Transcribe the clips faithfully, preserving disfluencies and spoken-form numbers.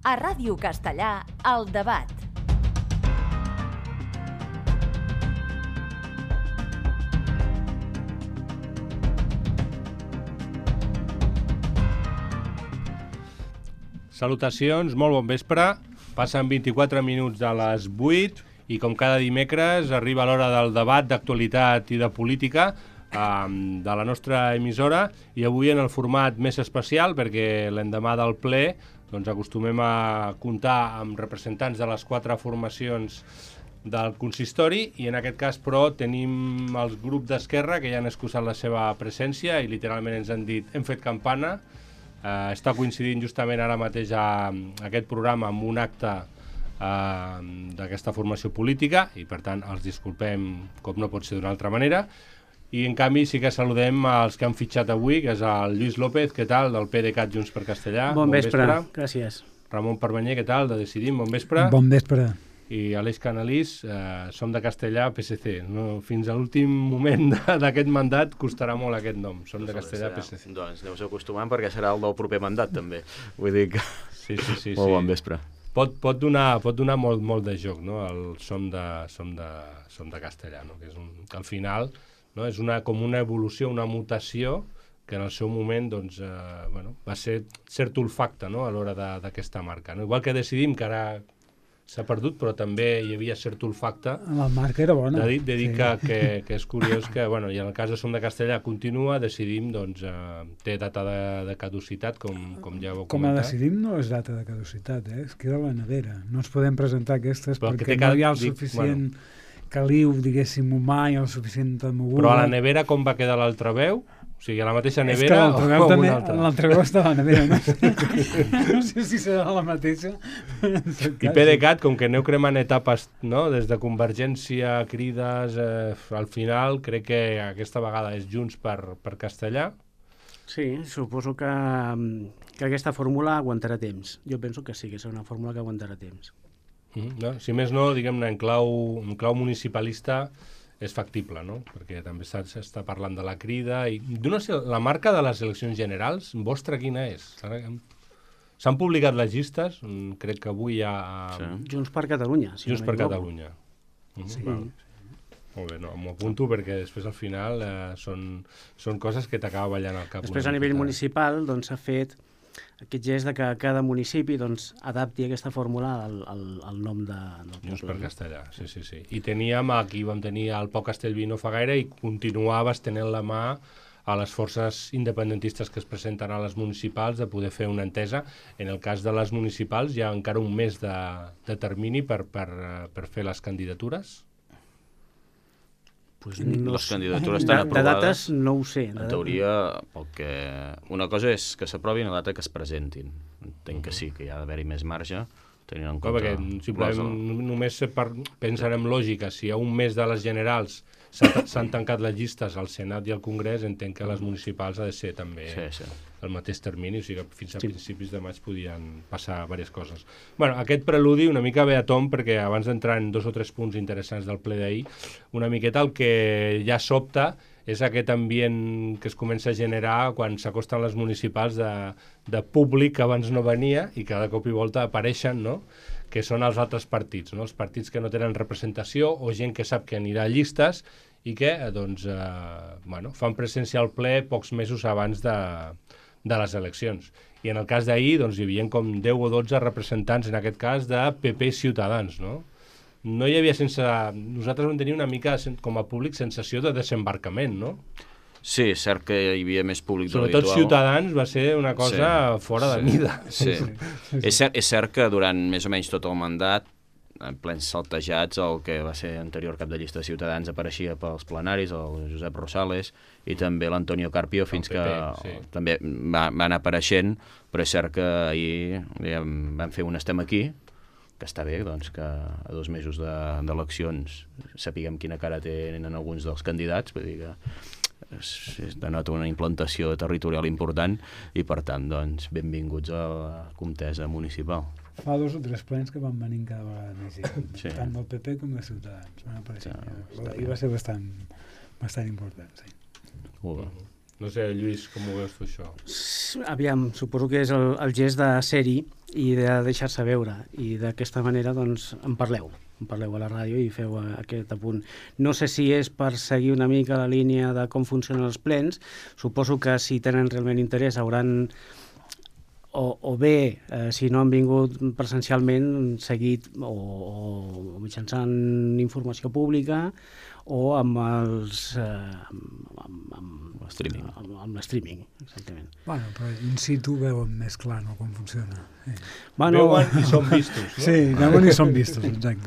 A Ràdio Castellà, El Debat. Salutacions, molt bon vespre. Passen vint-i-quatre minuts de les vuit i com cada dimecres arriba l'hora del debat d'actualitat i de política um, de la nostra emissora, i avui en el format més especial perquè l'endemà del ple doncs, acostumem a comptar amb representants de les quatre formacions del consistori, i en aquest cas però tenim el grup d'Esquerra que ja han excusat la seva presència i literalment ens han dit hem fet campana. Uh, està coincidint justament ara mateix a, a aquest programa amb un acte uh, d'aquesta formació política i per tant els disculpem com no pot ser d'una altra manera, i en canvi sí que saludem els que han fitxat avui, que és el Lluís López, què tal, del PDeCAT Junts per Castellà. Bon, bon vespre. vespre, gràcies. Ramon Parmenyer, què tal, de Decidim, bon vespre. Bon vespre. I Aleix Canalís, eh, som de Castellà, P S C. No, fins a l'últim moment d'aquest mandat costarà molt aquest nom, som de Castellà, P S C. Doncs aneu-vos acostumant perquè serà el del proper mandat també. Vull dir que... Sí, sí, sí. Molt sí. bon vespre. Pot, pot, donar, pot donar molt, molt de joc, no? El som de, som de, som de Castellà, no? Que és un, que al final no? És una, com una evolució, una mutació que en el seu moment doncs, eh, bueno, va ser cert olfacte, no? A l'hora d'aquesta marca. No? Igual que Decidim, que ara s'ha perdut, però també hi havia cert olfacte. La marca era bona. De dir, de dir sí. que, que, que és curiós que, bueno, i en el cas de Som de Castellà continua, Decidim, doncs, eh, té data de, de caducitat, com, com ja heu comentat. Com a Decidim no és data de caducitat, eh? Es queda a la nevera. No ens podem presentar aquestes però perquè no hi ha el suficient dic, bueno, caliu, diguéssim, humà i el suficient moguda. Però a la nevera com va quedar l'altra veu? O sigui, a la mateixa nevera és que l'altra veu o també, una altra? L'altra veu està a la nevera, no sé, no sé si serà la mateixa. I PDeCAT, com que aneu cremant etapes, no? Des de Convergència, Crides, eh, al final crec que aquesta vegada és Junts per, per Castellà. Sí, suposo que, que aquesta fórmula aguantarà temps. Jo penso que sí, que serà una fórmula que aguantarà temps. Mm, no? Si més no, diguem-ne, en clau, en clau municipalista és factible, no? Perquè també s'està parlant de la Crida i no sé, la marca de les eleccions generals, vostra quina és? S'han publicat les llistes, crec que avui hi ha... Sí. Junts per Catalunya. Si Junts no per Catalunya. Uh -huh. Sí. Val. Molt bé, no, m'ho apunto perquè després al final eh, són, són coses que t'acaba ballant al cap. Després a nivell municipal doncs s'ha fet aquest gest de que cada municipi doncs, adapti aquesta fórmula al, al, al nom de, del Junts poble. per Castellà, sí, sí, sí. I teníem, aquí vam tenir el Pau Castellví no fa gaire i continuava estenent la mà a les forces independentistes que es presenten a les municipals de poder fer una entesa. En el cas de les municipals hi ha encara un mes de, de termini per, per, per fer les candidatures. Pues no les candidatures de, estan aprovades. De dates no ho sé. En teoria, pel que... una cosa és que s'aprovin i una altra que es presentin. Entenc uh -huh. que sí, que hi ha d'haver-hi més marge, tenint en compte... Perquè simplement només per pensar en lògica, si a un mes de les generals s'han tancat les llistes al Senat i al Congrés, entenc que les municipals ha de ser també sí, sí. el mateix termini, o sigui que fins a sí. principis de maig podien passar diverses coses. Bueno, aquest preludi una mica ve a tom perquè abans d'entrar en dos o tres punts interessants del ple d'ahir, una miqueta el que ja sobta és aquest ambient que es comença a generar quan s'acosten les municipals de, de públic que abans no venia i que de cop i volta apareixen, no?, que són els altres partits, no? Els partits que no tenen representació o gent que sap que anirà a llistes i que doncs, eh, bueno, fan presència al ple pocs mesos abans de, de les eleccions. I en el cas d'ahir doncs, hi havia com deu o dotze representants, en aquest cas, de P P i Ciutadans, no? No hi havia sense... Nosaltres vam tenir una mica, com a públic, sensació de desembarcament, no? Sí, és cert que hi havia més públic de l'habitual. Sobretot Ciutadans va ser una cosa sí, fora sí, de mida. Sí. Sí. Sí. És, cert, és cert que durant més o menys tot el mandat, en plens saltejats, el que va ser anterior cap de llista de Ciutadans apareixia pels plenaris, el Josep Rosales, i també l'Antonio Carpio, fins P P, que sí. també va, va anar apareixent, però és cert que ahir diguem, vam fer un estem aquí, que està bé, doncs, que a dos mesos d'eleccions de, sapiguem quina cara tenen alguns dels candidats, vull dir que es, es denota una implantació territorial important i, per tant, doncs, benvinguts a la contesa municipal. Fa dos o tres plens que van venir cada vegada més gent, sí. tant del P P com de Ciutadans. Van aparèixer. Ja, I va ser bastant, bastant important, sí. Uh. No sé, Lluís, com ho veus tu això? Aviam, suposo que és el, el gest de ser-hi i de deixar-se veure, i d'aquesta manera doncs en parleu, en parleu a la ràdio i feu aquest apunt. No sé si és per seguir una mica la línia de com funcionen els plens, suposo que si tenen realment interès hauran, o, o bé, eh, si no han vingut presencialment, seguit o, o mitjançant informació pública, o amb els eh, amb, amb, amb, streaming. amb, amb l'streaming, exactament. Bueno, però in situ veuen més clar, no?, com funciona. Eh. Bueno, veuen i són vistos, no? Sí, veuen i són vistos, exacte.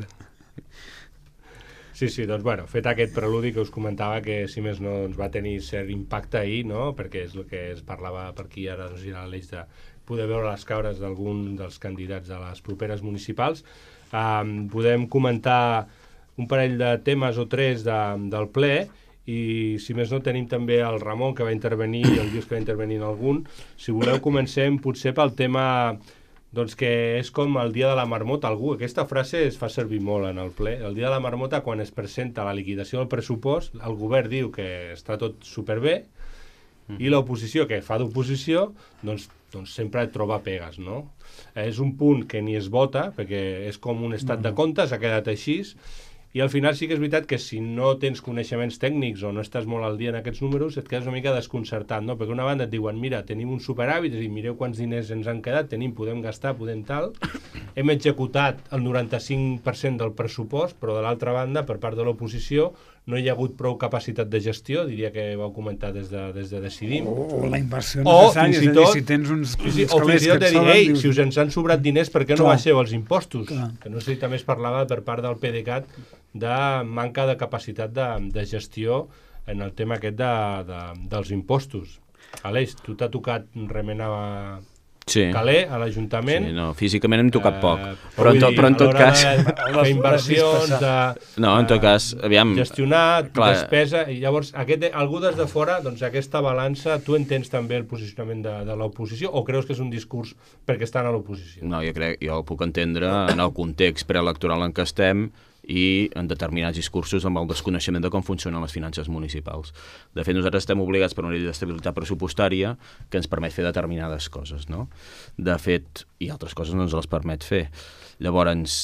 Sí, sí, doncs bueno, fet aquest preludi que us comentava que si més no ens va tenir cert impacte ahir, no?, perquè és el que es parlava per aquí ara, doncs era l'eix de poder veure les caures d'algun dels candidats a les properes municipals. Um, podem comentar un parell de temes o tres de, del ple, i si més no tenim també el Ramon que va intervenir i el Lluís que va intervenir en algun. Si voleu comencem potser pel tema doncs que és com el dia de la marmota. Algú, aquesta frase es fa servir molt en el ple. El dia de la marmota, quan es presenta la liquidació del pressupost, el govern diu que està tot superbé mm. i l'oposició, que fa d'oposició, doncs, doncs sempre troba pegues, no? És un punt que ni es vota, perquè és com un estat de comptes, ha quedat així. I al final sí que és veritat que si no tens coneixements tècnics o no estàs molt al dia en aquests números, et quedes una mica desconcertat, no? Perquè una banda et diuen, mira, tenim un superàvit, és a dir, mireu quants diners ens han quedat, tenim, podem gastar, podem tal, hem executat el noranta-cinc per cent del pressupost, però de l'altra banda, per part de l'oposició, no hi ha hagut prou capacitat de gestió, diria que vau comentar des de, des de Decidim. O, o la inversió o, necessària, és a dir, si tens uns, sí, sí, uns o fins i tot calés que et dir, solen... ei, dius... si us ens han sobrat diners, per què no Clar. baixeu els impostos? Clar. Que no sé si també es parlava per part del PDeCAT de manca de capacitat de, de gestió en el tema aquest de, de, dels impostos. Aleix, tu t'ha tocat remenar sí. caler a l'Ajuntament. Sí, no, físicament hem tocat poc. Eh, però, en to, dir, però en tot cas... De, fer inversions, de... No, en tot cas, aviam... Gestionar, clar. despesa... I llavors, aquest, algú des de fora, doncs aquesta balança, tu entens també el posicionament de, de l'oposició o creus que és un discurs perquè estan a l'oposició? No, jo crec, jo el puc entendre en el context preelectoral en què estem i en determinats discursos amb el desconeixement de com funcionen les finances municipals. De fet, nosaltres estem obligats per una llei d'estabilitat pressupostària que ens permet fer determinades coses, no? De fet, i altres coses no ens les permet fer. Llavors,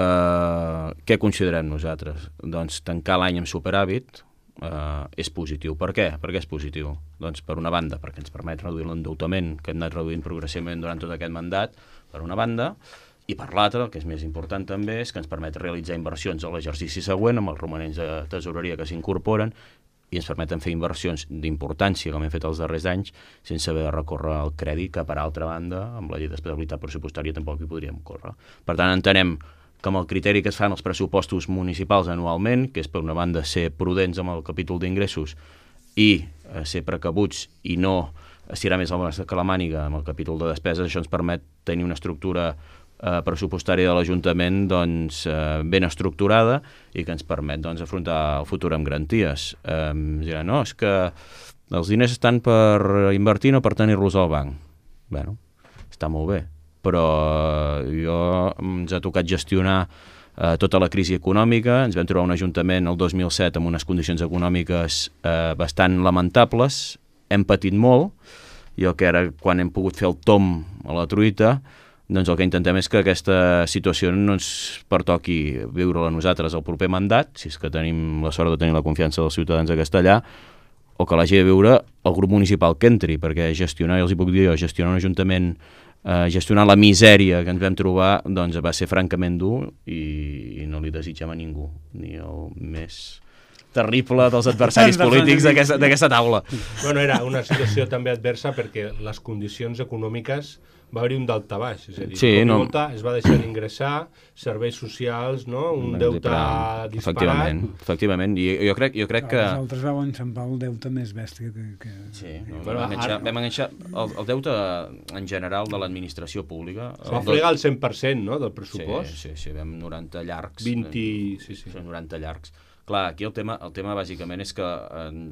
eh, què considerem nosaltres? Doncs tancar l'any amb superàvit eh, és positiu. Per què? Per què és positiu? Doncs per una banda, perquè ens permet reduir l'endeutament que hem anat reduint progressivament durant tot aquest mandat, per una banda, i per l'altra, el que és més important també, és que ens permet realitzar inversions a l'exercici següent amb els romanents de tesoreria que s'incorporen i ens permeten fer inversions d'importància, com hem fet els darrers anys, sense haver de recórrer al crèdit, que per altra banda, amb la llei d'estabilitat pressupostària tampoc hi podríem córrer. Per tant, entenem que amb el criteri que es fan els pressupostos municipals anualment, que és per una banda ser prudents amb el capítol d'ingressos i eh, ser precabuts i no estirar més el braç que la màniga amb el capítol de despeses, això ens permet tenir una estructura Eh, pressupostària de l'Ajuntament doncs, eh, ben estructurada i que ens permet doncs, afrontar el futur amb garanties. Eh, dirà, no, és que els diners estan per invertir, no per tenir-los al banc. Bé, està molt bé, però eh, jo ens ha tocat gestionar eh, tota la crisi econòmica, ens vam trobar un Ajuntament el dos mil set amb unes condicions econòmiques eh, bastant lamentables, hem patit molt, i el que ara, quan hem pogut fer el tom a la truita, doncs el que intentem és que aquesta situació no ens pertoqui viure-la a nosaltres el proper mandat, si és que tenim la sort de tenir la confiança dels ciutadans de Castellà, o que l'hagi de viure el grup municipal que entri, perquè gestionar, ja els hi puc dir jo, gestionar un ajuntament, eh, gestionar la misèria que ens vam trobar, doncs va ser francament dur i, i no li desitgem a ningú, ni el més terrible dels adversaris polítics d'aquesta taula. Bueno, era una situació també adversa perquè les condicions econòmiques va haver-hi un daltabaix, és a dir, sí, no. volta es va deixar d'ingressar, serveis socials, no? un deute disparat. Efectivament, efectivament. I jo crec, jo crec que... Els altres veuen enxampar el deute més bèstia que... que... Sí, no, Però vam, enganxar, ara... vam enganxar el, el deute en general de l'administració pública. Se va fregar el cent per cent, no?, del pressupost. Sí, sí, sí, vam noranta llargs. vint, sí, sí. noranta llargs. Clar, aquí el tema, el tema bàsicament és que el,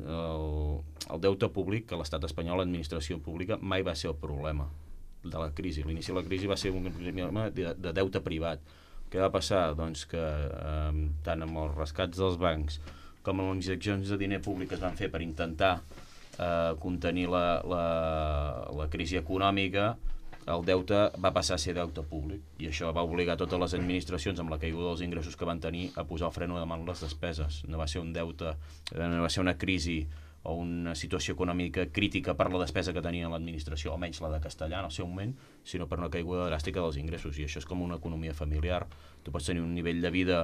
el deute públic, que l'estat espanyol, l'administració pública, mai va ser el problema de la crisi. L'inici de la crisi va ser un problema de, de deute privat. Què va passar? Doncs que eh, tant amb els rescats dels bancs com amb les injeccions de diner públic que es van fer per intentar eh, contenir la, la, la crisi econòmica, el deute va passar a ser deute públic, i això va obligar totes les administracions, amb la caiguda dels ingressos que van tenir, a posar el freno de mà en les despeses. No va ser un deute, no va ser una crisi o una situació econòmica crítica per la despesa que tenia l'administració, almenys la de Castellà en el seu moment, sinó per una caiguda dràstica dels ingressos, i això és com una economia familiar. Tu pots tenir un nivell de vida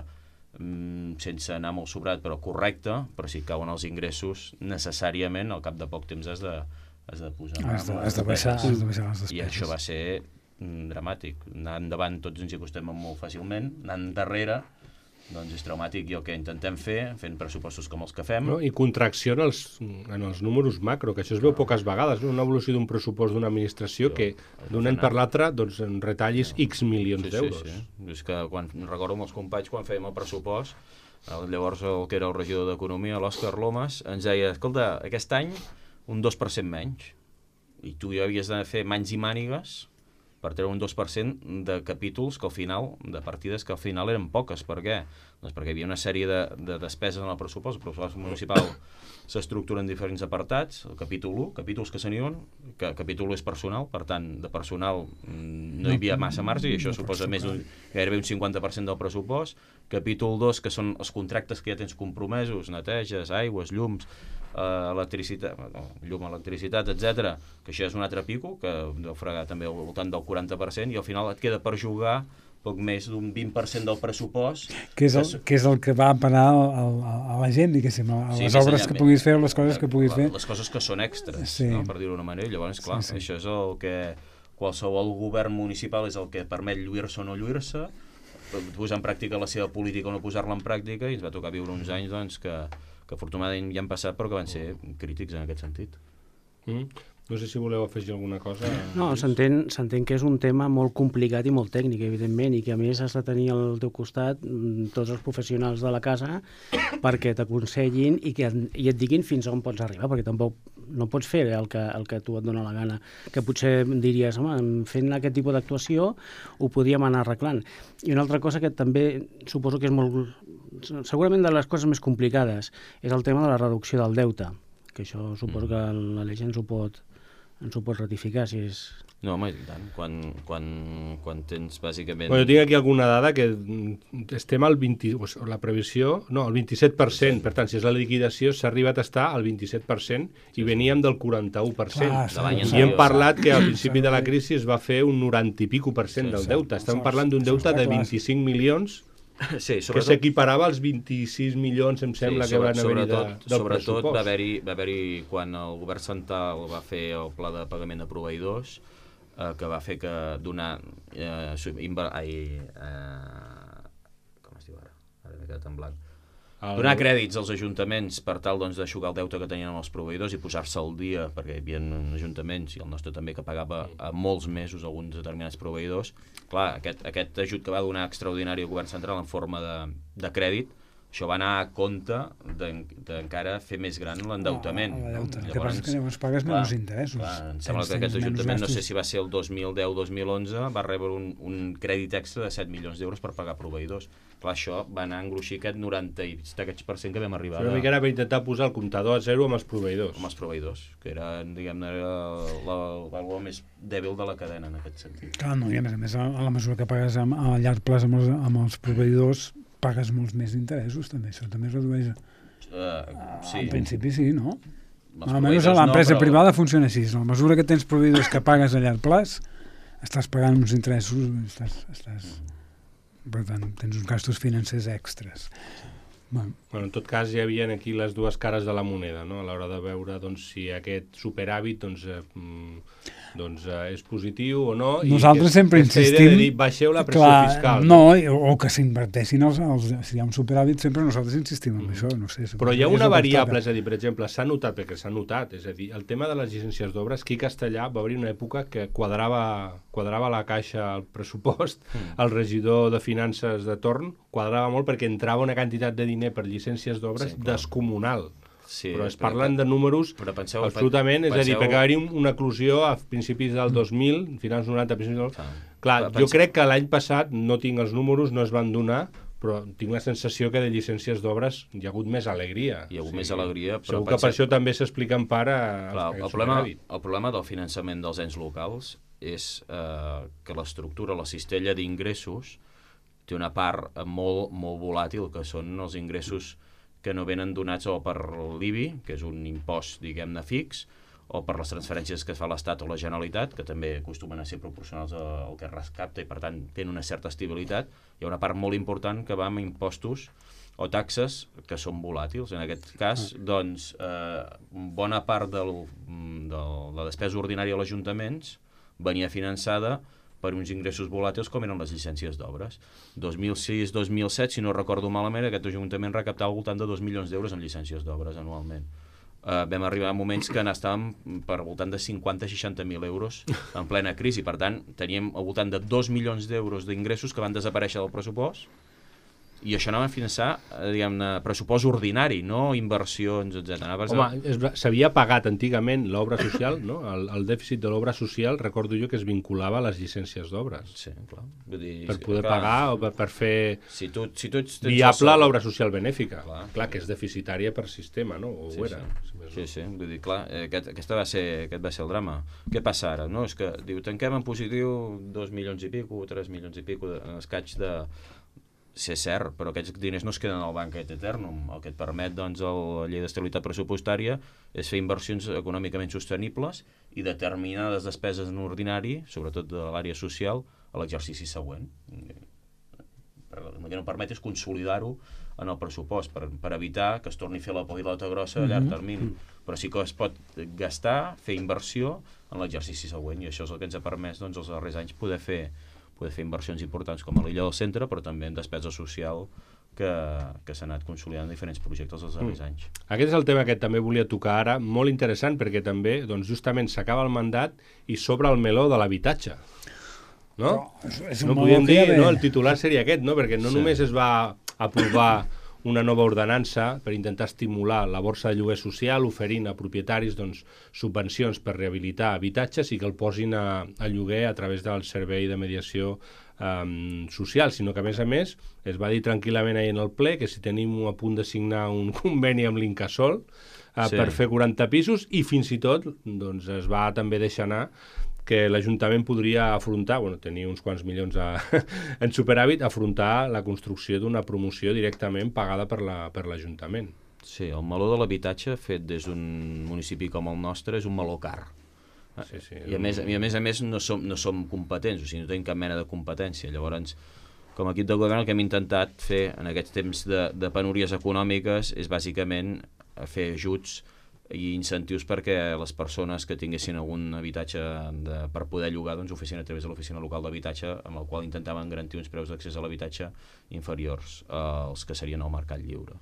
mm, sense anar molt sobrat, però correcte, però si cauen els ingressos, necessàriament, al cap de poc temps has de, has de posar... Has de, has de baixar, has de baixar les despeses. I això va ser mm, dramàtic. Anar endavant tots ens hi acostem molt fàcilment, anar endarrere doncs és traumàtic, i el que intentem fer, fent pressupostos com els que fem... No? I contracció en els, en els números macro, que això es veu poques vegades, no? Una evolució d'un pressupost d'una administració que d'un any per l'altre doncs, en retallis X milions sí, d'euros. Sí, sí. És que quan recordo amb els companys quan fèiem el pressupost, llavors el que era el regidor d'Economia, l'Òscar Lomas, ens deia, escolta, aquest any un dos per cent menys, i tu ja havies de fer mans i mànigues per treure un dos per cent de capítols que al final, de partides que al final eren poques. Per què? Doncs perquè hi havia una sèrie de, de despeses en el pressupost. El pressupost municipal s'estructura en diferents apartats. El capítol u, capítols que se n'hi diuen, que capítol u és personal, per tant, de personal no hi havia massa marge, i això suposa més d'un, gairebé un cinquanta per cent del pressupost. Capítol dos, que són els contractes que ja tens compromesos, neteges, aigües, llums, Uh, electricitat, no, llum, electricitat, etcètera, que això és un altre pico, que deu fregar també al voltant del quaranta per cent, i al final et queda per jugar poc més d'un vint per cent del pressupost. Que és el que, que, és el que va a parar a, a, a la gent, diguéssim, a, a sí, les obres que puguis fer o les coses que puguis fer. Les coses que són extres, sí. No? Per dir-ho d'una manera. Llavors, clar, sí, sí. Això és el que qualsevol govern municipal és el que permet lluir-se o no lluir-se, posar en pràctica la seva política o no posar-la en pràctica, i ens va tocar viure uns anys doncs, que que afortunadament ja han passat però que van ser crítics en aquest sentit. Mm. No sé si voleu afegir alguna cosa. No, s'entén s'entén que és un tema molt complicat i molt tècnic, evidentment, i que a més has de tenir al teu costat tots els professionals de la casa perquè t'aconsellin i que i et diguin fins on pots arribar, perquè tampoc no pots fer el que, el que tu et dona la gana, que potser diries, home, fent aquest tipus d'actuació ho podíem anar arreglant. I una altra cosa que també suposo que és molt, segurament de les coses més complicades, és el tema de la reducció del deute, que això suposo que la llei ens ho pot, ens ho pot ratificar, si és... No, home, i tant. Quan, quan, quan tens, bàsicament... Bueno, jo tinc aquí alguna dada que estem al vint... O sigui, la previsió... No, al vint-i-set per cent. Per tant, si és la liquidació, s'ha arribat a estar al vint-i-set per cent i veníem del quaranta-u per cent. Clar, I hem parlat que al principi de la crisi es va fer un noranta i pico per cent del deute. Estem parlant d'un deute de vint-i-cinc milions sí, sobretot, que s'equiparava als vint-i-sis milions, em sembla, sí, sobre, que van haver-hi de, del sobretot pressupost. Va haver-hi, va haver-hi, quan el govern central va fer el pla de pagament de proveïdors, eh, que va fer que donar... Eh, inver, ai, eh, com es diu ara? Ara m'he quedat en blanc. El... Donar crèdits als ajuntaments per tal doncs, d'aixugar el deute que tenien amb els proveïdors i posar-se al dia, perquè hi havia ajuntaments, i el nostre també, que pagava a molts mesos alguns determinats proveïdors. Clar, aquest, aquest ajut que va donar extraordinari al govern central en forma de, de crèdit, això va anar a compte d'encara fer més gran l'endeutament. Ah, el deute. El que passa és que llavors pagues menys interessos. Clar, em sembla que aquest ajuntament, no sé si va ser el dos mil deu dos mil onze, va rebre un, un crèdit extra de set milions d'euros per pagar proveïdors. Clar, això va anar a engruixir aquest noranta i per cent que vam arribar. Una mica era per intentar posar el comptador a zero amb els proveïdors. Amb els proveïdors, que era, diguem-ne, la vàlua més dèbil de la cadena en aquest sentit. Clar, no, i a més a més, a la mesura que pagues a, a llarg plaç amb els, amb els proveïdors, pagues molts més interessos, també. Això també es redueix. Uh, sí. En principi sí, no? Els Almenys l'empresa no, però... privada funciona així. A la mesura que tens proveïdors que pagues a llarg plaç, estàs pagant uns interessos, estàs... estàs... per tant, tens uns gastos financers extres. Bueno. Bueno, en tot cas, hi havia aquí les dues cares de la moneda, no? A l'hora de veure doncs, si aquest superàvit doncs, eh, doncs, eh, és positiu o no. Nosaltres i sempre insistim... De dir, baixeu la pressió clar, fiscal. No, o, o que s'inverteixin els, els... Si hi ha un superàvit, sempre nosaltres insistim en mm. això, no sé. Però hi ha una variable, és a dir, per exemple, s'ha notat, perquè s'ha notat, és a dir, el tema de les llicències d'obres, aquí a Castellà va haver una època que quadrava, quadrava la caixa al pressupost, mm. el regidor de finances de torn quadrava molt perquè entrava una quantitat de diner per llicències d'obres sí, descomunal. Sí, però es parlen de números penseu, absolutament, penseu, és a dir, perquè va haver-hi una eclosió a principis del dos mil, finals noranta, principis del... Ah, clar, penseu... jo crec que l'any passat, no tinc els números, no es van donar, però tinc la sensació que de llicències d'obres hi ha hagut més alegria. Hi ha hagut sí. més alegria, però... Segur que per això també s'explica en part a... Clar, el, problema, el problema del finançament dels ens locals és eh, que l'estructura, la cistella d'ingressos, té una part molt, molt volàtil, que són els ingressos que no venen donats o per l'I B I, que és un impost, diguem-ne, fix, o per les transferències que fa l'Estat o la Generalitat, que també acostumen a ser proporcionals al que es rescapta i, per tant, tenen una certa estabilitat. Hi ha una part molt important que va amb impostos o taxes que són volàtils. En aquest cas, doncs, eh, bona part del, de la despesa ordinària als ajuntaments venia finançada per uns ingressos volàtils com eren les llicències d'obres. dos mil sis dos mil set, si no recordo malament, aquest ajuntament recaptava al voltant de dos milions d'euros en llicències d'obres anualment. Uh, vam arribar a moments que n'estàvem per voltant de cinquanta a seixanta mil euros en plena crisi. Per tant, teníem al voltant de dos milions d'euros d'ingressos que van desaparèixer del pressupost, i això anava a finançar, eh, diguem-ne, pressupost ordinari, no inversions, etcètera. Home, s'havia pagat antigament l'obra social, no? El, el dèficit de l'obra social, recordo jo que es vinculava a les llicències d'obres. Sí, clar. Vull dir, per poder clar, pagar o per, per fer si tu, si tu ets, viable l'obra social benèfica. Clar, clar, que és deficitària per sistema, no? O sí, ho era. Sí, sí, sí. Vull dir, clar, aquest, aquesta va ser, aquest va ser el drama. Què passa ara? No? És que, diu, tanquem en positiu dos milions i pico, tres milions i pico en escaig de... Sí, és cert, però aquests diners no es queden al banc et eternum. El que et permet, doncs, la llei d'estabilitat pressupostària és fer inversions econòmicament sostenibles i determinades despeses en ordinari, sobretot de l'àrea social, a l'exercici següent. El que no permet és consolidar-ho en el pressupost per, per evitar que es torni a fer la pilota grossa a llarg termini. Però sí que es pot gastar, fer inversió en l'exercici següent, i això és el que ens ha permès, doncs, els darrers anys poder fer poder fer inversions importants com a l'illa del centre, però també en despesa social que, que s'ha anat consolidant en diferents projectes els darrers mm. anys. Aquest és el tema que també volia tocar ara, molt interessant, perquè també doncs, justament s'acaba el mandat i s'obre el meló de l'habitatge. No? Però és, és no podíem dir, no? El titular seria aquest, no? Perquè no sí. només es va aprovar una nova ordenança per intentar estimular la borsa de lloguer social, oferint a propietaris doncs, subvencions per rehabilitar habitatges i que el posin a, a lloguer a través del servei de mediació um, social, sinó que a més a més es va dir tranquil·lament ahir en el ple que si tenim a punt de signar un conveni amb l'Incasòl uh, sí. per fer quaranta pisos, i fins i tot doncs, es va també deixar anar que l'Ajuntament podria afrontar, bueno, tenir uns quants milions a, en superàvit, afrontar la construcció d'una promoció directament pagada per la, per l'Ajuntament. Sí, el meló de l'habitatge fet des d'un municipi com el nostre és un meló car. Sí, sí, I, a més, I a més a més no som, no som competents, o sigui, no tenim cap mena de competència. Llavors, com a equip de govern, el que hem intentat fer en aquests temps de, de penúries econòmiques és bàsicament fer ajuts i incentius perquè les persones que tinguessin algun habitatge de, per poder llogar doncs ho fessin a través de l'oficina local d'habitatge, amb el qual intentaven garantir uns preus d'accés a l'habitatge inferiors als que serien al mercat lliure.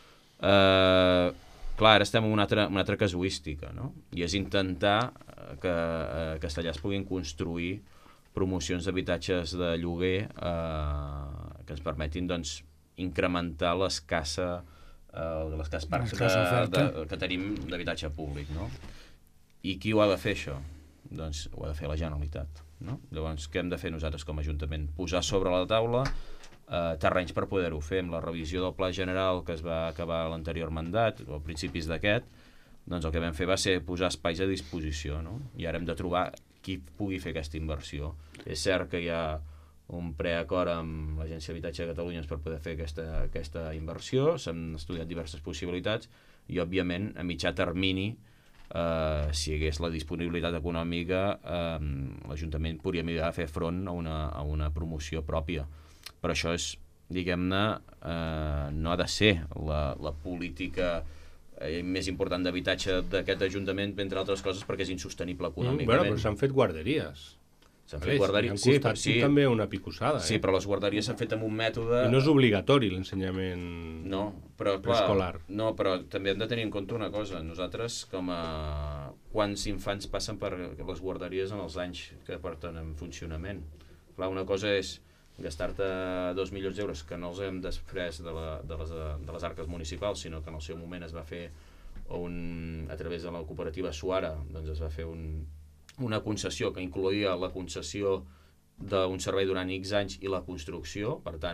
Eh, clar, ara estem en una altra, una altra casuística, no? I és intentar que a Castellar es puguin construir promocions d'habitatges de lloguer eh, que ens permetin doncs, incrementar l'escassa Uh, de l'escàs parcs de, de, que tenim d'habitatge públic, no? I qui ho ha de fer, això? Doncs ho ha de fer la Generalitat, no? Llavors, què hem de fer nosaltres com a Ajuntament? Posar sobre la taula uh, terrenys per poder-ho fer. Amb la revisió del Pla General que es va acabar a l'anterior mandat, o a principis d'aquest, doncs el que vam fer va ser posar espais a disposició, no? I ara hem de trobar qui pugui fer aquesta inversió. És cert que hi ha un preacord amb l'Agència d'Habitatge de Catalunya per poder fer aquesta, aquesta inversió, s'han estudiat diverses possibilitats i, òbviament, a mitjà termini, eh, si hi hagués la disponibilitat econòmica, eh, l'Ajuntament podria mirar a fer front a una, a una promoció pròpia. Però això és, diguem-ne, eh, no ha de ser la, la política eh, més important d'habitatge d'aquest Ajuntament, entre altres coses, perquè és insostenible econòmicament. Mm, bueno, però s'han fet guarderies. S'han fet guarderies, sí, costat, sí, també una picossada. Sí, eh? però les guarderies s'han fet amb un mètode... I no és obligatori l'ensenyament no, però, clar, escolar. No, però també hem de tenir en compte una cosa. Nosaltres, com a... Quants infants passen per les guarderies en els anys que porten en funcionament? Clar, una cosa és gastar-te dos milions d'euros, que no els hem després de, la, de, les, de les arques municipals, sinó que en el seu moment es va fer un, a través de la cooperativa Suara, doncs es va fer un... una concessió que incloïa la concessió d'un servei durant X anys i la construcció, per tant,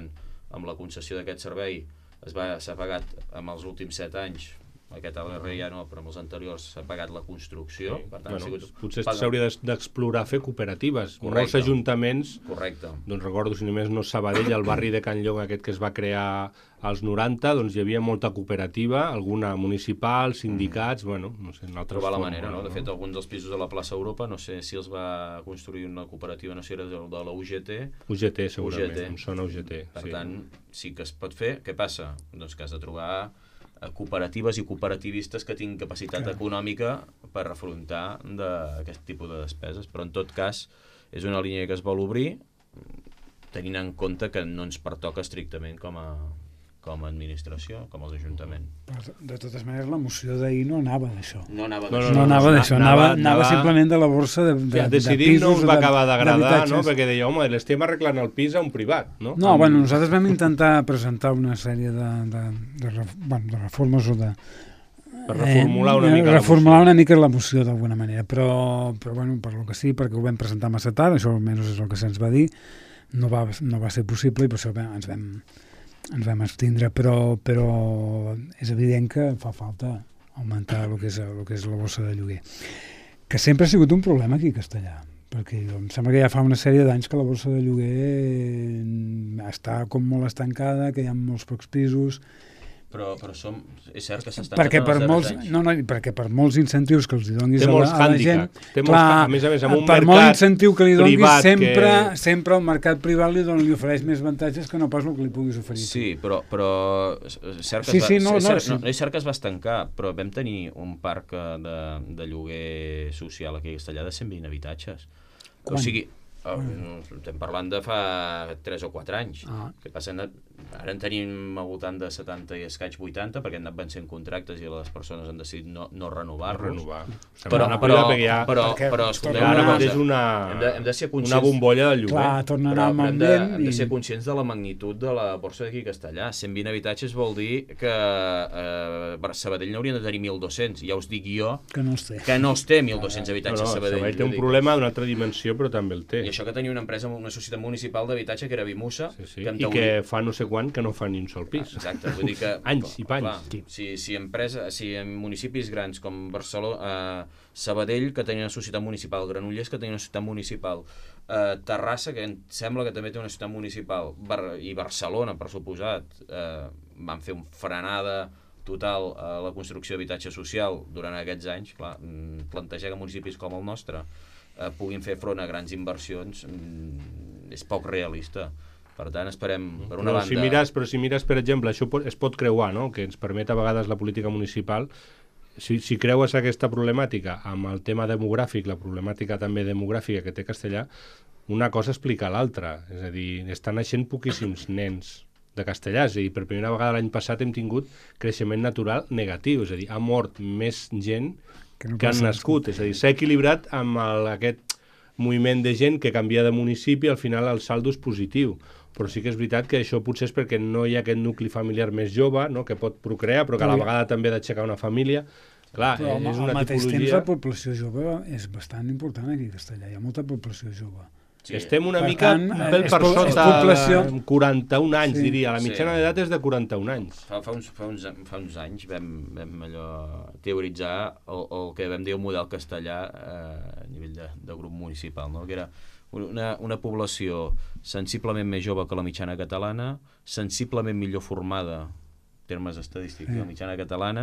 amb la concessió d'aquest servei es va, s'ha pagat amb els últims set anys, aquest darrer ja no, però amb els anteriors s'ha pagat la construcció. Sí. Per tant, bueno, ha sigut... potser paga... s'hauria d'explorar fer cooperatives. Correcte. Molts ajuntaments, Correcte. doncs recordo, si només no Sabadell, el barri de Can Llong aquest que es va crear als noranta, doncs hi havia molta cooperativa, alguna municipal, sindicats, mm. bueno, no sé, en altres trobar la formes, manera, no? De fet, alguns dels pisos de la plaça Europa, no sé si els va construir una cooperativa, no sé si era de, de la U G T. U G T, segurament, U G T. em sona U G T. Per sí. tant, sí que es pot fer. Què passa? Doncs que has de trobar cooperatives i cooperativistes que tinguin capacitat Clar. econòmica per afrontar aquest tipus de despeses, però en tot cas és una línia que es vol obrir tenint en compte que no ens pertoca estrictament com a, com a administració, com els ajuntaments. Però, de totes maneres, la moció d'ahir no anava d'això. No anava No, d'això. No, no anava d'això, anava, anava, anava anava- simplement de la borsa de, de, Ja, de decidim pisos. no us va de- acabar d'agradar, d'habitatges. no? Perquè deia, home, l'estem arreglant el pis a un privat, no? No, Amb- bueno, nosaltres vam intentar presentar una sèrie de, de, de, ref, bueno, de reformes o de... Per reformular una eh, mica la reformular moció. una mica la moció d'alguna manera, però, però bueno, per lo que sí, perquè ho vam presentar massa tard, això almenys és el que se'ns va dir, no va, no va ser possible i per això ens vam, ens vam abstindre, però, però és evident que fa falta augmentar el que és, el que és la borsa de lloguer, que sempre ha sigut un problema aquí a Castellà, perquè em sembla que ja fa una sèrie d'anys que la borsa de lloguer està com molt estancada, que hi ha molts pocs pisos. Però, però som, és cert que s'estan Perquè per, els molts, darrers anys. no, no, perquè per molts incentius que els hi donis Té a la, molts a la gent, hàndicaps. Té molts clar, ha- a més a més, amb un per mercat molt incentiu que li donis, privat sempre, que- sempre el mercat privat li, dona, li ofereix més avantatges que no pas el que li puguis oferir. Sí, però, però és cert que Sí, es va, sí, no, és no, cert, sí. no, és cert que es va estancar, però vam tenir un parc eh, de, de lloguer social aquí a Castellà de cent vint habitatges. Quan? O sigui, oh, no, estem parlant de fa tres o quatre anys. Ah. Que passa, ara en tenim al voltant de setanta i escaig vuitanta, perquè han anat vencent contractes i les persones han decidit no, no renovar-los. Renovar. Però, Una però, perquè ja, però, perquè però, torna escolteu ara una mateix cosa. una, Hem de, hem de ser conscients... una bombolla de lloguer. Clar, torna a Però, anar amb però hem, el de, vent hem de i... ser conscients de la magnitud de la borsa d'aquí a Castellà. cent vint habitatges vol dir que eh, Sabadell n'haurien de tenir mil dos-cents. Ja us dic jo que no els té. que no els té mil dos-cents No, habitatges no, Sabadell. Sabadell té un Jo dic. problema d'una altra dimensió, però també el té. I això que tenia una empresa, una societat municipal d'habitatge que era Vimusa, Sí, sí. que en I teoria... que fa no sé quan que no fa ni un sol pis. Exacte, vull dir que... Anys i panys. Clar, si, si, empresa, si en municipis grans com Barcelona, eh, Sabadell, que tenia una societat municipal, Granollers, que tenia una societat municipal, eh, Terrassa, que em sembla que també té una societat municipal, Bar i Barcelona, per suposat, eh, van fer un frenada total a la construcció d'habitatge social durant aquests anys. Clar, plantejar que municipis com el nostre eh, puguin fer front a grans inversions mm, és poc realista. Per tant, esperem, per una però, banda... si mires, però si mires, per exemple, això pot, es pot creuar, no? Que ens permet a vegades la política municipal. Si, si creues aquesta problemàtica amb el tema demogràfic, la problemàtica també demogràfica que té Castellà, una cosa explica l'altra. És a dir, estan naixent poquíssims nens de castellà, és a dir, per primera vegada l'any passat hem tingut creixement natural negatiu, és a dir, ha mort més gent Que no que han passa. nascut, és a dir, s'ha equilibrat amb el, aquest moviment de gent que canvia de municipi i al final el saldo és positiu. Però sí que és veritat que això potser és perquè no hi ha aquest nucli familiar més jove, no?, que pot procrear, però que a la vegada també ha d'aixecar una família. Clar, Però és al una mateix temps tipologia... la població jove és bastant important aquí a Castellà, hi ha molta població jove. Sí. Estem una Per mica tant, un pèl és per po- és sota població- de quaranta-un anys, Sí. diria. La Sí. mitjana d'edat és de quaranta-un anys. Fa, fa, uns, fa, uns, fa uns anys vam, vam allò teoritzar el, el que vam dir el model castellà eh, a nivell de, de grup municipal, no? Que era una, una població sensiblement més jove que la mitjana catalana, sensiblement millor formada en termes estadístics que la mitjana catalana,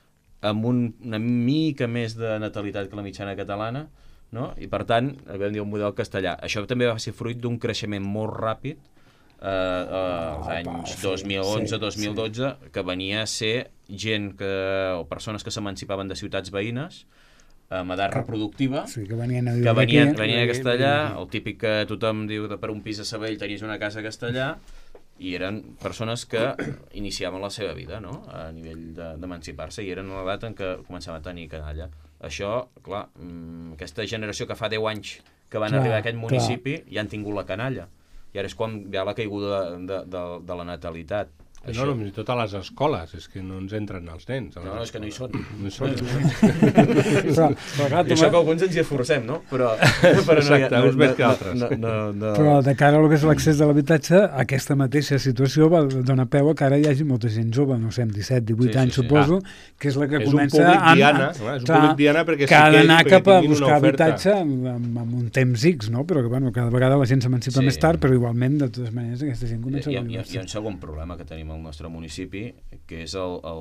amb un, una mica més de natalitat que la mitjana catalana, no? I per tant vam dir el model castellà. Això també va ser fruit d'un creixement molt ràpid eh, eh, als anys dos mil onze dos mil dotze, que venia a ser gent que, o persones que s'emancipaven de ciutats veïnes amb edat reproductiva, Sí, que venien a que viure venien, aquí. venien a Castellà, el típic que tothom diu que per un pis a Sabadell tenies una casa a Castellà, i eren persones que iniciaven la seva vida, no?, a nivell d'emancipar-se, i eren a l'edat en què començaven a tenir canalla. Això, clar, aquesta generació que fa deu anys que van Clar, arribar a aquest clar. municipi ja han tingut la canalla, i ara és quan hi ha la caiguda de, de, de, de la natalitat. No, no, fins i tot a les escoles, és que no ens entren els nens. No, no, és que no hi són. No hi són. Però, però, clar, I això que alguns ens hi esforcem, no? Però, però no, Exacte, uns més que altres. No, no, no. però de cara a lo que és l'accés de l'habitatge, aquesta mateixa situació va donar peu a que ara hi hagi molta gent jove, no sé, amb disset, divuit Sí, anys, sí, sí. suposo, que és la que És un comença públic a... diana, a- clar, és un clar, públic diana perquè que ha sí que d'anar ells, cap a perquè tinguin una buscar oferta. habitatge amb, amb, amb un temps X, no? Però que, bueno, cada vegada la gent s'emancipa Sí. més tard, però igualment, de totes maneres, aquesta gent comença Hi a ha, hi, ha, hi ha valorar-se. un segon problema que tenim al nostre municipi, que és el, el,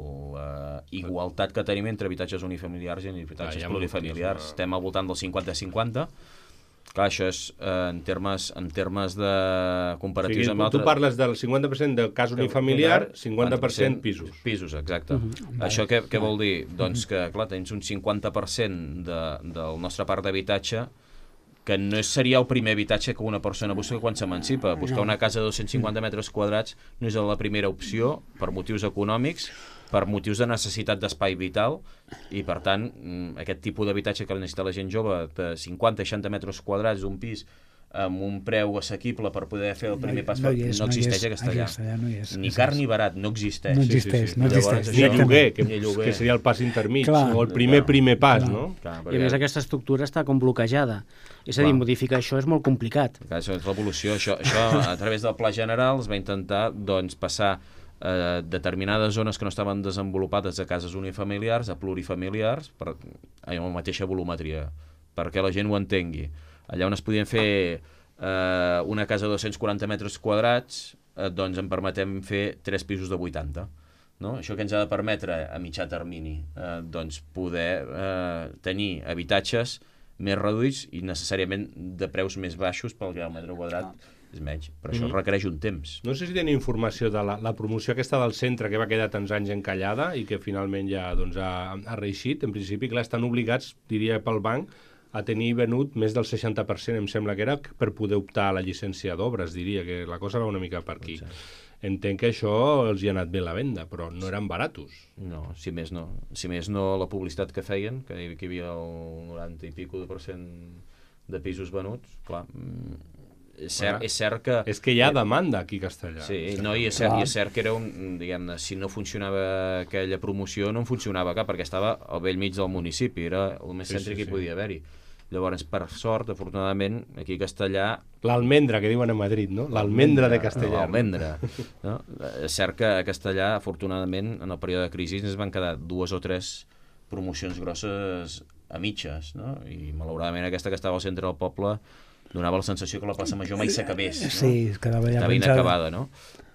la igualtat que tenim entre habitatges unifamiliars i habitatges Ah, hi ha plurifamiliars. moltíssim. Estem al voltant del cinquanta cinquanta. Clar, això és eh, en, termes, en termes de O comparatius sigui, amb tu altres... parles del cinquanta per cent del cas unifamiliar, cinquanta per cent pisos. Pisos, exacte. Uh Mhm. -huh. Això què, què vol dir? Doncs que, clar, tens un cinquanta per cent de, del nostre parc d'habitatge que no seria el primer habitatge que una persona busca quan s'emancipa. Buscar una casa de dos-cents cinquanta metres quadrats no és la primera opció per motius econòmics, per motius de necessitat d'espai vital, i per tant aquest tipus d'habitatge que necessita la gent jove de cinquanta seixanta metres quadrats, un pis amb un preu assequible per poder fer el primer pas, no, hi és, no no hi existeix és, a Castellà. a Castellà no hi és. Ni És- car ni barat, no existeix. No existeix, no Llavors, existeix. Ni a això- lloguer, que, ni lloguer. que seria el pas intermig, Clar. o el primer Clar. primer pas, Clar. no? Clar, I a més aquesta estructura està com bloquejada. És a dir, Clar. modificar això és molt complicat. Clar, això és l'evolució. Això, això, a través del Pla General, es va intentar doncs, passar eh, determinades zones que no estaven desenvolupades de cases unifamiliars a plurifamiliars per, amb la mateixa volumetria, perquè la gent ho entengui. Allà on es podien fer eh, una casa de dos-cents quaranta metres quadrats, eh, doncs en permetem fer tres pisos de vuitanta. No? Això que ens ha de permetre a mitjà termini eh, doncs poder eh, tenir habitatges més reduïts i necessàriament de preus més baixos pel que el metre quadrat és menys, però això Mhm. requereix un temps. No sé si teniu informació de la, la promoció aquesta del centre que va quedar tants anys encallada i que finalment ja doncs, ha, ha reeixit. En principi, clar, estan obligats, diria pel banc, a tenir venut més del seixanta per cent, em sembla que era, per poder optar a la llicència d'obres, diria, que la cosa va una mica per aquí. Entenc que això els hi ha anat bé la venda, però no eren baratos. No, si més no. Si més no, la publicitat que feien, que hi que hi havia el noranta i pico de per cent de pisos venuts, clar, mm, és cert, Clar. és cert que... És que hi ha demanda aquí a Castellà. Sí, no, i és cert, i és cert que era un, diguem-ne, si no funcionava aquella promoció, no en funcionava cap, perquè estava al vell mig del municipi, era el més Sí, cèntric sí, que sí. hi podia haver-hi. Llavors, per sort, afortunadament, aquí a Castellà... L'almendra, que diuen a Madrid, no? L'almendra de Castellà. L'almendra. No? És cert que a Castellà, afortunadament, en el període de crisi ens van quedar dues o tres promocions grosses a mitges, no? I malauradament aquesta que estava al centre del poble donava la sensació que la plaça Major mai s'acabés. No? Sí, quedava ja Estava pensada. inacabada, no?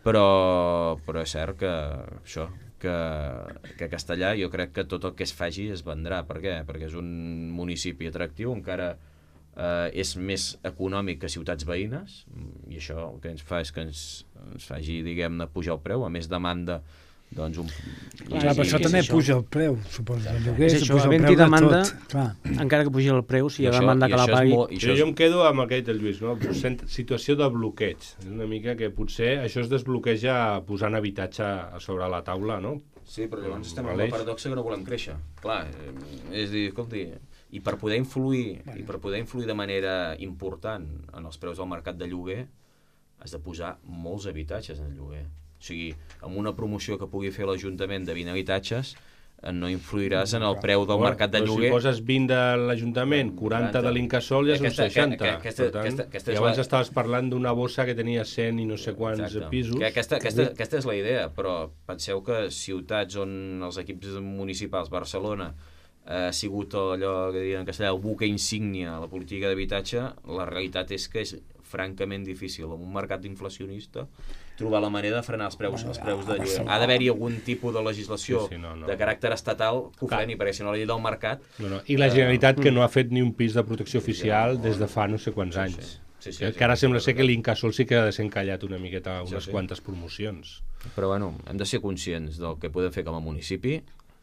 Però, però és cert que això, que, que a Castellà jo crec que tot el que es faci es vendrà. Per què? Perquè és un municipi atractiu, encara eh, és més econòmic que ciutats veïnes, i això el que ens fa és que ens, ens faci, diguem-ne, pujar el preu, a més demanda, doncs un... Clar, per això és també això. puja el preu, suposo. El lloguer, És això, puja el havent-hi preu de demanda, tot. Clar. encara que pugi el preu, si hi I ha això- demanda i que la això és pagui... molt- i això Jo, és- jo em quedo amb el que ha dit el Lluís, no? Cent- situació de bloqueig. És una mica que potser això es desbloqueja posant habitatge a sobre la taula, no? Sí, però llavors estem en Aleix. la paradoxa que no volem créixer. Clar, eh, és a dir, escolti, i per poder influir, i per poder influir de manera important en els preus del mercat de lloguer, has de posar molts habitatges en el lloguer. O sigui, amb una promoció que pugui fer l'Ajuntament de vint habitatges, eh, no influiràs en el preu del mercat de Però lloguer. si poses vint de l'Ajuntament, quaranta de l'Incasol, ja són Aquesta- seixanta. que- que- aquesta- Per tant, aquesta- aquesta és I abans la- estaves parlant d'una bossa que tenia cent i no sé quants Exacte. pisos. Que aquesta, aquesta, aquesta és la idea, però penseu que ciutats on els equips municipals, Barcelona, ha sigut allò que diuen en castellà, el buque insígnia a la política d'habitatge, la realitat és que és francament difícil, en un mercat inflacionista, trobar la manera de frenar els preus, els preus de lloguer. Ha d'haver-hi algun tipus de legislació Sí, sí, no, no. de caràcter estatal que ho Clar. freni, perquè si no la llei del mercat... No, no. I la Generalitat que no ha fet ni un pis de protecció oficial des de fa no sé quants anys. Sí, sí, Que, sí, que ara sí, sembla sí, ser sí. que l'Incasol sí que ha desencallat una miqueta Sí, unes sí. quantes promocions. Però bueno, hem de ser conscients del que podem fer com a municipi,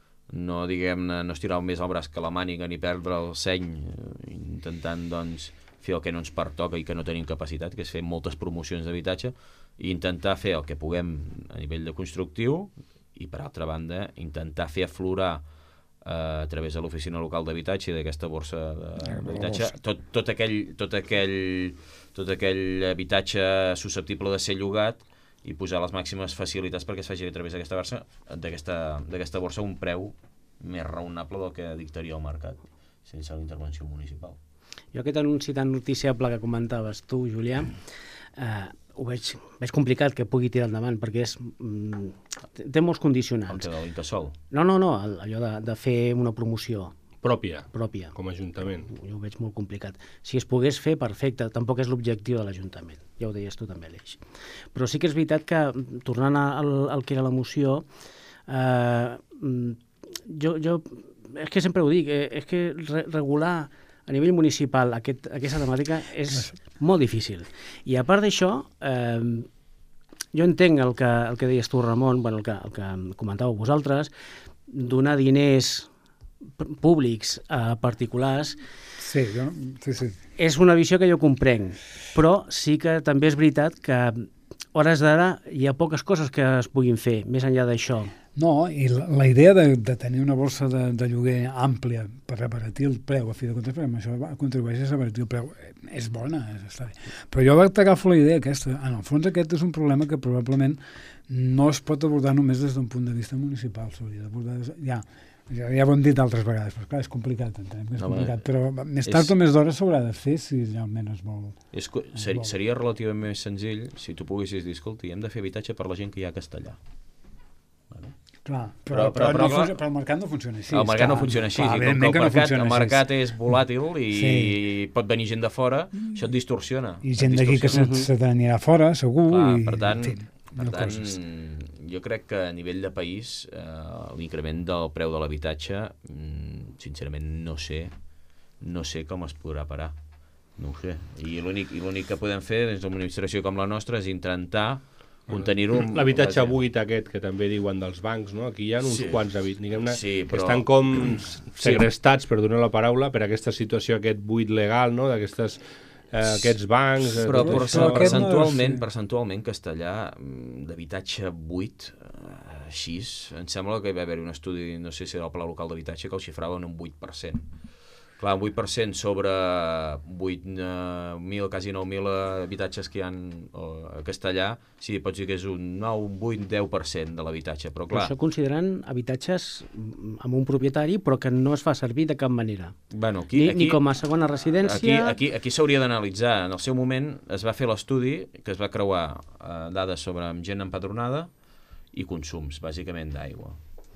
no diguem-ne, no estirar més el braç que la màniga ni perdre el seny eh, intentant doncs fer el que no ens pertoca i que no tenim capacitat, que és fer moltes promocions d'habitatge, i intentar fer el que puguem a nivell de constructiu i per altra banda intentar fer aflorar eh, a través de l'oficina local d'habitatge i d'aquesta borsa de- d'habitatge tot, tot, aquell, tot, aquell, tot aquell habitatge susceptible de ser llogat i posar les màximes facilitats perquè es faci a través d'aquesta borsa, d'aquesta borsa un preu més raonable del que dictaria el mercat, sense la intervenció municipal. Jo aquest anunci tan noticiable que comentaves tu, Julià, eh, ho veig, veig complicat que pugui tirar endavant, perquè és, mm, té molts condicionants. El que de l'Incasòl. No, no, no, allò de, de fer una promoció Pròpia, pròpia. com a Ajuntament. Jo ho veig molt complicat. Si es pogués fer, perfecte, tampoc és l'objectiu de l'Ajuntament, ja ho deies tu també, Aleix. Però sí que és veritat que, tornant al, al que era la moció, eh, jo, jo, és que sempre ho dic, eh, és que re regular a nivell municipal aquest, aquesta temàtica és molt difícil. I a part d'això, eh, jo entenc el que, el que deies tu, Ramon, bueno, el, que, el que comentàveu vosaltres, donar diners públics a particulars, sí, jo, sí, sí. és una visió que jo comprenc, però sí que també és veritat que a hores d'ara hi ha poques coses que es puguin fer, més enllà d'això. No, i la, la idea de, de tenir una borsa de, de lloguer àmplia per abaratir el preu, a fi de comptes, perquè això contribueix a abaratir el preu, és bona, està bé. Però jo t'agafo la idea aquesta. En el fons aquest és un problema que probablement no es pot abordar només des d'un punt de vista municipal, s'hauria d'abordar des... Ja, ja, ja ho hem dit altres vegades, però clar, és complicat, entenem que és no, complicat, però més tard és... o més d'hora s'haurà de fer si realment es vol. És, ser, seria relativament més senzill si tu poguessis dir, escolta, hem de fer habitatge per la gent que hi ha a Castellà. Bueno. Clar, però, però, però, però, no, però, però el mercat no funciona així. El mercat clar, no funciona així, clar, i com que el mercat, no el mercat és volàtil i sí. pot venir gent de fora, això et distorsiona. I gent d'aquí que se, se n'anirà fora, segur. Clar, i, per tant, en fi, per tant jo crec que a nivell de país eh, l'increment del preu de l'habitatge, sincerament no sé, no sé com es podrà parar. No ho sé. I l'únic que podem fer des d'una administració com la nostra és intentar contenir-ho... L'habitatge buit aquest, que també diuen dels bancs, no? Aquí hi ha uns sí. quants habitatges sí, però... que estan com segrestats, per donar la paraula, per aquesta situació, aquest buit legal, no? D'aquestes... Eh, aquests bancs... Però per, per, percentualment, percentualment Castellà d'habitatge buit eh, així, em sembla que hi va haver un estudi, no sé si era el Pla Local d'Habitatge, que el xifrava en un vuit per cent. Clar, un vuit per cent sobre vuit mil, quasi nou mil habitatges que hi ha a Castellà, sí, pots dir que és un nou, un vuit, deu per cent de l'habitatge, però clar... Però això considerant habitatges amb un propietari, però que no es fa servir de cap manera. Bueno, aquí, ni, aquí, ni com a segona residència... Aquí, aquí, aquí s'hauria d'analitzar. En el seu moment es va fer l'estudi que es va creuar eh, dades sobre gent empadronada i consums, bàsicament, d'aigua.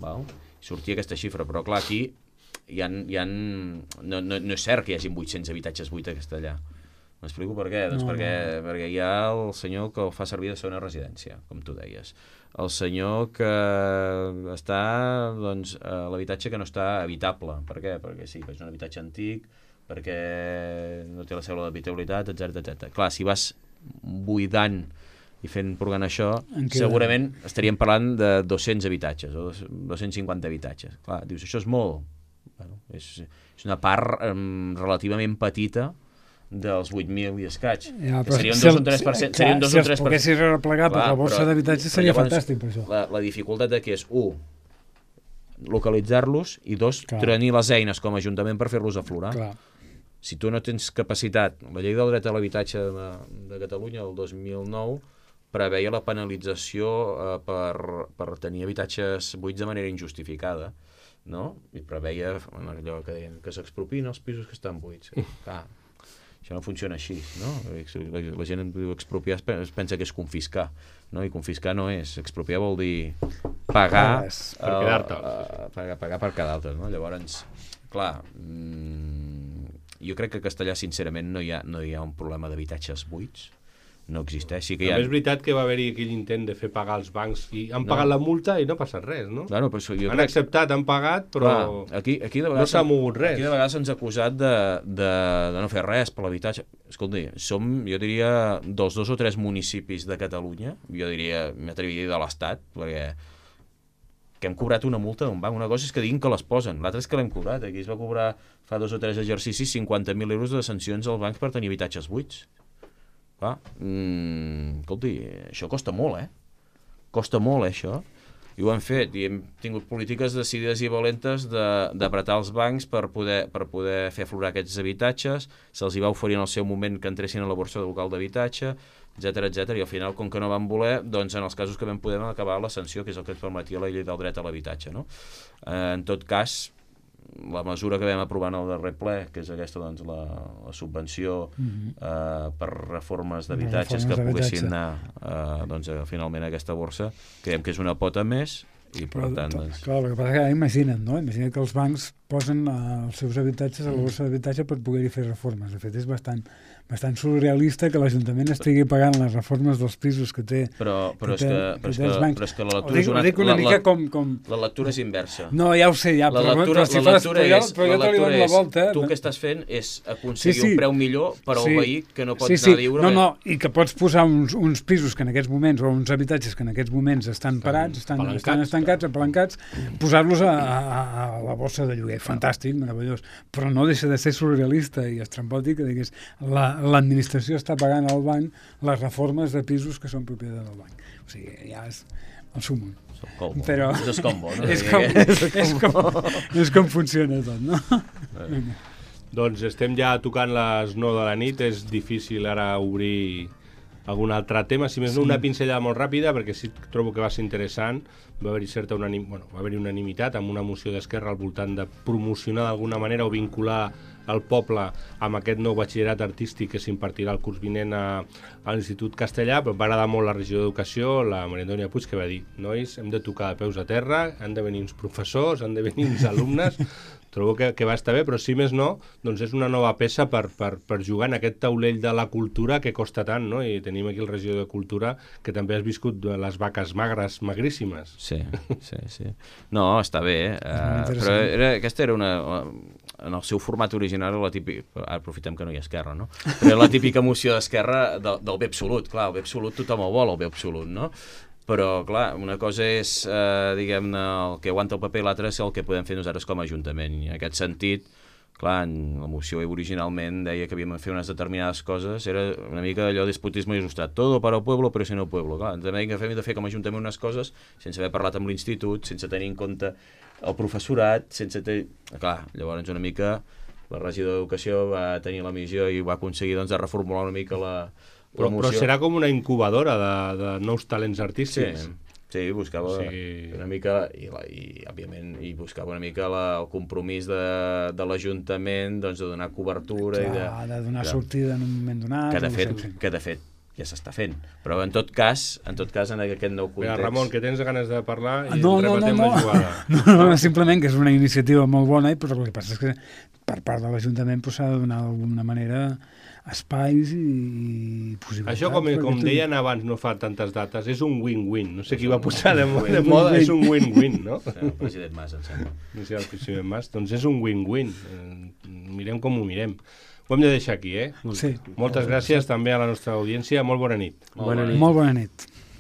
Sortia aquesta xifra, però clar, aquí... Hi ha, hi ha, no, no, no és cert que hi hagi vuit-cents habitatges buits a Castellà. M'explico per què? No, doncs perquè, no. perquè hi ha el senyor que el fa servir de segona residència, com tu deies. El senyor que està, doncs, a l'habitatge que no està habitable. Per què? Perquè sí, és un habitatge antic, perquè no té la cèdula d'habitabilitat, etcètera, etcètera. Clar, si vas buidant i fent purgant això, segurament estaríem parlant de dos-cents habitatges o dos-cents cinquanta habitatges. Clar, dius, això és molt. Bueno, és, és una part um, relativament petita dels vuit mil i escaig. Ja, seria un dos o tres per cent. Si els poguessis replegar per la borsa d'habitatge seria llavors, fantàstic per això. La, la dificultat que és, un, localitzar-los i dos, clar. tenir les eines com a Ajuntament per fer-los aflorar. Clar. Si tu no tens capacitat, la llei del dret a l'habitatge de, de Catalunya el dos mil nou preveia la penalització eh, per, per tenir habitatges buits de manera injustificada, no? I preveia allò que deien que s'expropien els pisos que estan buits. Clar, això no funciona així, no? La, la gent diu expropiar es pensa que és confiscar, no? I confiscar no és. Expropiar vol dir pagar ah, per quedar-te. Uh, pagar, pagar per quedar-te, no? Llavors, clar, mmm, jo crec que a Castellà, sincerament, no hi ha, no hi ha un problema d'habitatges buits. No existeix. Sí que hi ha... També és veritat que va haver-hi aquell intent de fer pagar els bancs i han pagat no. la multa i no ha passat res, no? Claro, però jo han crec... acceptat, han pagat, però clar, aquí, aquí de no s'ha mogut res. Aquí de vegades se'ns ha acusat de, de, de no fer res per l'habitatge. Escolta, som, jo diria, dels dos o tres municipis de Catalunya, jo diria, m'atreviria de l'Estat, perquè que hem cobrat una multa d'un banc. Una cosa és que diguin que les posen, l'altra és que l'hem cobrat. Aquí es va cobrar fa dos o tres exercicis cinquanta mil euros de sancions als bancs per tenir habitatges buits. Clar, mm, escolti, això costa molt, eh? Costa molt, eh, això. I i ho han fet, i hem tingut polítiques decidides i valentes d'apretar els bancs per poder, per poder fer aflorar aquests habitatges, se'ls hi va oferir en el seu moment que entressin a la borsa del local d'habitatge, etcètera, etcètera, i al final, com que no van voler, doncs en els casos que vam poder acabar la sanció, que és el que ens permetia la llei del dret a l'habitatge, no? Eh, en tot cas, la mesura que vam aprovar en el darrer ple, que és aquesta, doncs, la, la subvenció mm-hmm. eh, per reformes d'habitatges que poguessin anar eh, doncs, eh, finalment a aquesta borsa, creiem que és una pota més i per Però, tant... Doncs... Clar, el que passa que imagina't, no? Imagina't que els bancs posen eh, els seus habitatges a la borsa d'habitatge per poder-hi fer reformes. De fet, és bastant, bastant surrealista que l'Ajuntament estigui pagant les reformes dels pisos que té però, però, que és, té, que, però, que és, té que, els bancs. però és que la lectura dic, és una... Dic una la, mica la, com, com... La lectura és inversa. No, ja ho sé, ja, la però, lectura, però si la fas... lectura Però jo, és, però jo la te li dono lectura la és, volta. tu el que estàs fent és aconseguir sí, sí. un preu millor per al sí. veí que no pots sí, sí. anar a viure. No, no, i que pots posar uns, uns pisos que en aquests moments, o uns habitatges que en aquests moments estan parats, estan, estan estancats, apalancats, posar-los a, a, a la borsa de lloguer. Fantàstic, meravellós. Però no deixa de ser surrealista i estrambòtic que digués l'administració està pagant al banc les reformes de pisos que són propietat del banc. O sigui, ja és el súmum. Però és escombo, no? és, com, és, com, és com funciona tot, no? Doncs estem ja tocant les nou de la nit, és difícil ara obrir algun altre tema, si més no, una pinzellada molt ràpida, perquè sí trobo que va ser interessant. Va haver-hi certa unanim... bueno, va haver-hi unanimitat amb una moció d'Esquerra al voltant de promocionar d'alguna manera o vincular el poble amb aquest nou batxillerat artístic que s'impartirà el curs vinent a, a l'Institut Castellà, però va agradar molt la regidora d'Educació, la Maria Antònia Puig, que va dir: nois, hem de tocar de peus a terra, han de venir uns professors, han de venir uns alumnes. Trobo que, que va estar bé, però si més no, doncs és una nova peça per, per, per jugar en aquest taulell de la cultura que costa tant, no? I tenim aquí el regidor de Cultura, que també has viscut les vaques magres, magríssimes. Sí, sí, sí. No, està bé, eh? Uh, però era, aquesta era una... En el seu format original era la típica... Ara aprofitem que no hi ha Esquerra, no? Però era la típica moció d'Esquerra del, del bé absolut. Clar, el bé absolut tothom el vol, el bé absolut, no? Però, clar, una cosa és, eh, diguem-ne, el que aguanta el paper i l'altra és el que podem fer nosaltres com a Ajuntament. I en aquest sentit, clar, en la moció originalment deia que havíem de fer unes determinades coses, era una mica allò despotisme il·lustrat, todo para el pueblo, però si no el pueblo. Clar, també que hem de fer com a Ajuntament unes coses sense haver parlat amb l'institut, sense tenir en compte el professorat, sense tenir... Clar, llavors una mica la regidora d'Educació va tenir la missió i va aconseguir doncs, de reformular una mica la... Però, però serà com una incubadora de, de nous talents artístics. Sí, sí buscava sí. una mica, i, la, i òbviament, i buscava una mica la, el compromís de, de l'Ajuntament, doncs, de donar cobertura. Clar, i de, de donar de, sortida en un moment donat. Que de fet, que de fet ja s'està fent. Però en tot cas, en tot cas, en aquest nou context... Mira, Ramon, que tens ganes de parlar i no, no, repetem no, no. la jugada. No, no, no, simplement que és una iniciativa molt bona, però el que passa és que per part de l'Ajuntament s'ha de donar d'alguna manera espais i possibilitats. Això, com, com tu... deien abans, no fa tantes dates, és un win-win. No sé qui va posar de, de moda, és un win-win, no? Sí, el president Mas, em sembla. No sé, el president Mas. Doncs és un win-win. Mirem com ho mirem. Ho hem de deixar aquí, eh? Sí. Moltes gràcies també a la nostra audiència. Molt bona nit. Bona nit. Molt bona nit.